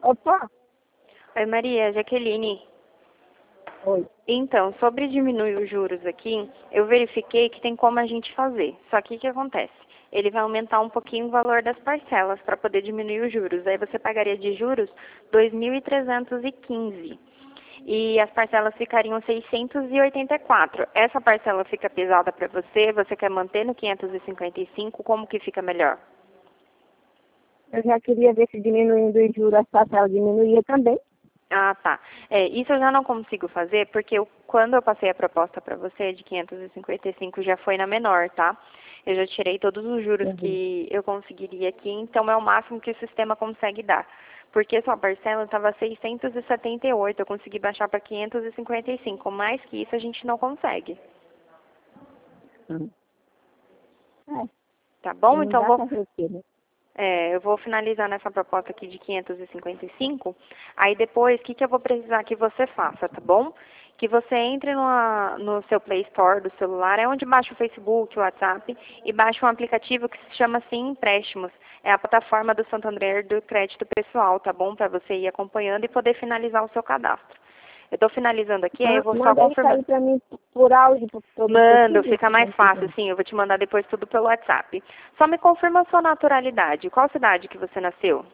Opa! Oi, Maria, Jaqueline. Oi. Então, sobre diminuir os juros aqui, eu verifiquei que tem como a gente fazer. Só que o que acontece? Ele vai aumentar um pouquinho o valor das parcelas para poder diminuir os juros. Aí você pagaria de juros 2.315. E as parcelas ficariam 684. Essa parcela fica pesada para você? Você quer manter no 555? Como que fica melhor? Eu já queria ver se diminuindo os juros a parcela diminuía também. Ah, tá. Isso eu já não consigo fazer, porque quando eu passei a proposta para você de 555 já foi na menor, tá? Eu já tirei todos os juros que eu conseguiria aqui, então é o máximo que o sistema consegue dar. Porque sua parcela estava 678, eu consegui baixar para 555. Mais que isso a gente não consegue. É, Tá bom? não Então dá pra fazer o quê, né? eu vou finalizar nessa proposta aqui de 555. Aí depois, o que eu vou precisar que você faça, tá bom? Que você entre no seu Play Store do celular, é onde baixa o Facebook, o WhatsApp, e baixa um aplicativo que se chama Sim Empréstimos. É a plataforma do Santander do crédito pessoal, tá bom? Para você ir acompanhando e poder finalizar o seu cadastro. Eu estou finalizando aqui, aí eu vou só Manda isso confirmar. aí pra mim por áudio, Mando, fica mais fácil, sim. Eu vou te mandar depois tudo pelo WhatsApp. Só me confirma a sua naturalidade. Qual cidade que você nasceu?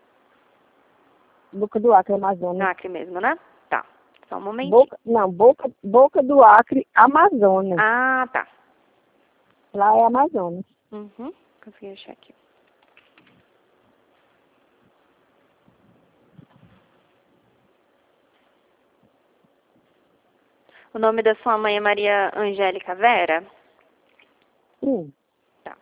Boca do Acre, Amazonas. Na Acre mesmo, né? Tá. Só um momentinho. Boca do Acre, Amazonas. Ah, tá. Lá é Amazonas. Uhum. Consegui achar aqui. O nome da sua mãe é Maria Angélica Vera? Sim. Tá.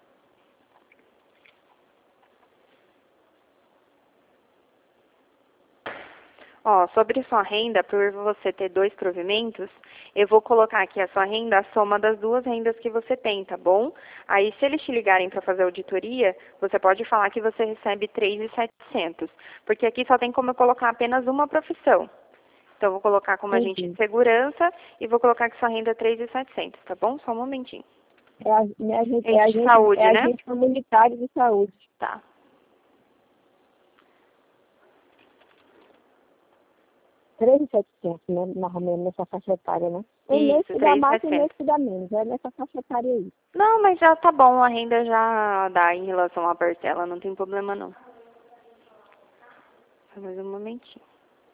Ó, sobre sua renda, por você ter 2 provimentos, eu vou colocar aqui a sua renda, a soma das 2 rendas que você tem, tá bom? Aí, se eles te ligarem para fazer auditoria, você pode falar que você recebe 3.700, porque aqui só tem como eu colocar apenas uma profissão. Então, eu vou colocar como agente de segurança e vou colocar que sua renda é 3.700, tá bom? Só um momentinho. Agente de saúde, né? Agente comunitário de saúde. Tá. 3.700, né? Mais ou menos nessa faixa etária, né? Tem mês Isso, que dá mais, tem 3.700. mês que dá menos. É nessa faixa etária aí. Não, mas já tá bom, a renda já dá em relação à parcela, não tem problema não. Só mais um momentinho.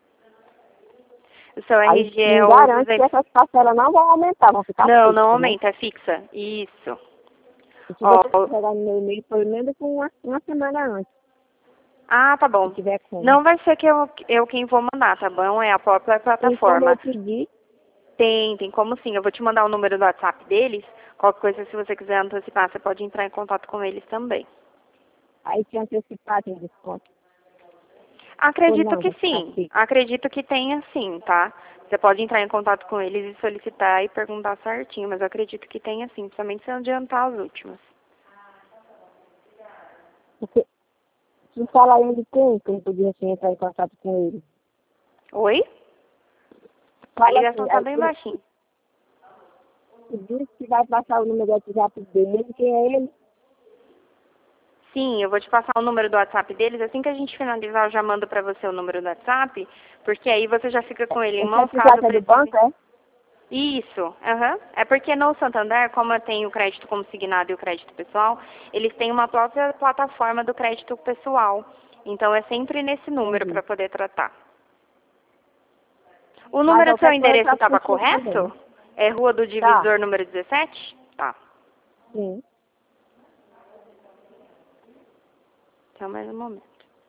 O seu Aí RG é me o garante que 200... essas parcelas não vão aumentar, vão ficar Não, não fixas, né? aumenta, é fixa. Isso. E se Ó, você pegar no meu e-mail, pelo menos com uma semana antes, tá se bom. tiver como. Não vai ser que eu quem vou mandar, tá bom? É a própria Tem como eu plataforma. pedir, Tem como sim. Eu vou te mandar o número do WhatsApp deles. Qualquer coisa, se você quiser antecipar, você pode entrar em contato com eles também. aí te antecipar, tem desconto. Ou Acredito não, que vai ficar sim. fixo. Acredito que tenha sim, tá? Você pode entrar em contato com eles e solicitar e perguntar certinho, mas eu acredito que tenha sim, principalmente se adiantar as últimas. Porque se fala ainda tem, que eu podia assim, entrar em contato com ele. Oi? A Fala assim, ligação tá aí bem baixinha. ele diz que vai passar o número do WhatsApp dele, quem é ele. Sim, eu vou te passar o número do WhatsApp deles. Assim que a gente finalizar, eu já mando pra você o número do WhatsApp, porque aí você já fica com ele em O mãos certificado caso é do precise. banco, é? Isso, aham. É porque no Santander, como eu tenho o crédito consignado e o crédito pessoal, eles têm uma própria plataforma do crédito pessoal. Então é sempre nesse número Entendi. para poder tratar. O Mas número do seu qualquer coisa eu endereço faço estava contigo correto? também. É Rua do Tá, Divisor, número 17? Tá. sim. Só mais um momento.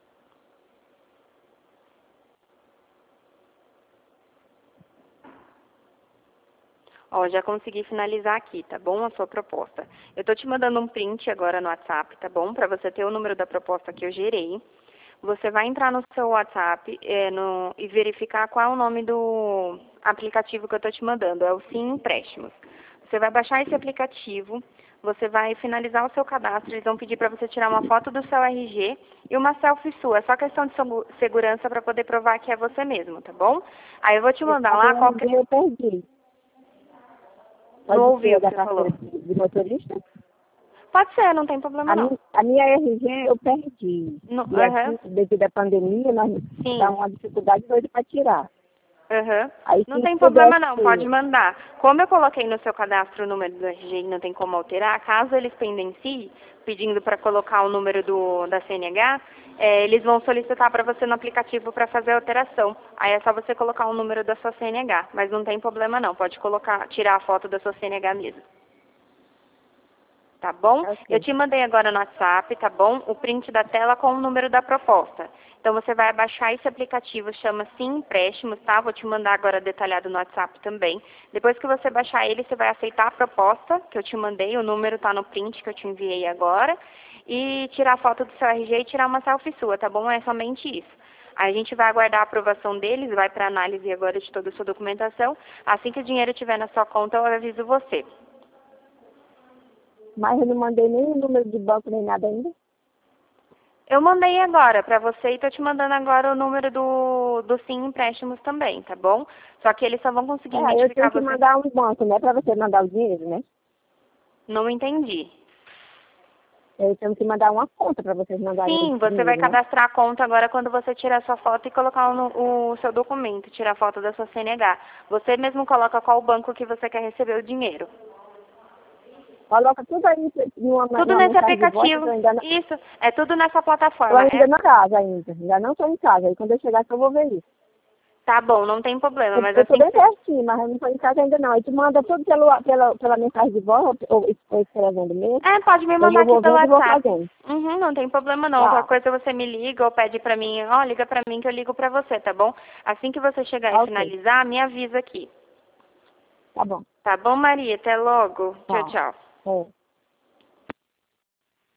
Ó, já consegui finalizar aqui, tá bom? A sua proposta. Eu tô te mandando um print agora no WhatsApp, tá bom? Para você ter o número da proposta que eu gerei. Você vai entrar no seu WhatsApp e verificar qual é o nome do aplicativo que eu tô te mandando. É o Sim Empréstimos. Você vai baixar esse aplicativo, você vai finalizar o seu cadastro, eles vão pedir para você tirar uma foto do seu RG e uma selfie sua. É só questão de segurança para poder provar que é você mesmo, tá bom? Aí eu vou te mandar A lá BMG eu perdi. Não Pode ouvi ser o que da você falou. carteira de motorista? Pode ser, não tem problema não. A minha RG eu perdi. No, E aqui, devido à pandemia, nós Sim. dá uma dificuldade doida para tirar. Aí, Não se tem problema pudesse não, pode mandar. Como eu coloquei no seu cadastro o número do RG e não tem como alterar, caso eles pendenciem, pedindo para colocar o número da CNH, eles vão solicitar para você no aplicativo para fazer a alteração. Aí é só você colocar o número da sua CNH, mas não tem problema não, pode tirar a foto da sua CNH mesmo. Tá bom? Okay. Eu te mandei agora no WhatsApp, tá bom? O print da tela com o número da proposta. Então você vai baixar esse aplicativo, chama Sim Empréstimos, tá? Vou te mandar agora detalhado no WhatsApp também. Depois que você baixar ele, você vai aceitar a proposta que eu te mandei, o número tá no print que eu te enviei agora, e tirar a foto do seu RG e tirar uma selfie sua, tá bom? É somente isso. Aí a gente vai aguardar a aprovação deles, vai para análise agora de toda a sua documentação. Assim que o dinheiro estiver na sua conta, eu aviso você. Mas eu não mandei nem o número de banco, nem nada ainda. Eu mandei agora para você e tô te mandando agora o número do Sim Empréstimos também, tá bom? Só que eles só vão conseguir Eu identificar tenho que você. mandar um banco, né? Para você mandar o dinheiro, né? Não entendi. Eu tenho que mandar uma conta para vocês mandarem Sim, o você vai dinheiro, né? cadastrar a conta agora quando você tirar sua foto e colocar o seu documento, tirar a foto da sua CNH. Você mesmo coloca qual banco que você quer receber o dinheiro. Coloca tudo aí Tudo numa nesse mensagem de voz, aplicativo. eu ainda não... Isso, é tudo nessa Estou plataforma. ainda na casa ainda. Ainda não estou em casa. Aí quando eu chegar eu vou ver isso. Tá bom, não tem problema, mas Eu estou assim bem pertinho, mas eu não estou em casa ainda não. Aí tu manda tudo pela mensagem de voz ou escrevendo mesmo. pode me Aí mandar eu aqui vou pelo vendo e vou WhatsApp. fazendo. Uhum, não tem problema não. Tá, Qualquer coisa você me liga ou pede pra mim, liga pra mim que eu ligo pra você, tá bom? Assim que você chegar e ok. finalizar, me avisa aqui. Tá bom. Tá bom, Maria? Até logo. Tchau, Tá. tchau. É.